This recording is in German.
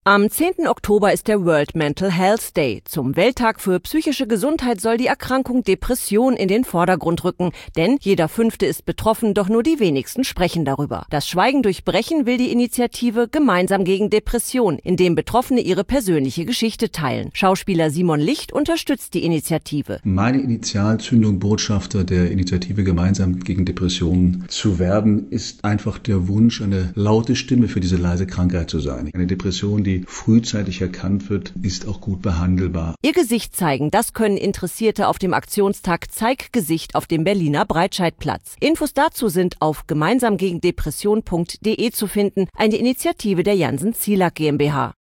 Am 10. Oktober ist der World Mental Health Day. Zum Welttag für psychische Gesundheit soll die Erkrankung Depression in den Vordergrund rücken. Denn jeder Fünfte ist betroffen, doch nur die wenigsten sprechen darüber. Das Schweigen durchbrechen will die Initiative Gemeinsam gegen Depression, in dem Betroffene ihre persönliche Geschichte teilen. Schauspieler Simon Licht unterstützt die Initiative. Meine Initialzündung, Botschafter der Initiative Gemeinsam gegen Depressionen zu werden, ist einfach der Wunsch, eine laute Stimme für diese leise Krankheit zu sein. Eine Depression, die frühzeitig erkannt wird, ist auch gut behandelbar. Ihr Gesicht zeigen, das können Interessierte auf dem Aktionstag Zeig Gesicht auf dem Berliner Breitscheidplatz. Infos dazu sind auf gemeinsamgegendepression.de zu finden, eine Initiative der Janssen-Zielak GmbH.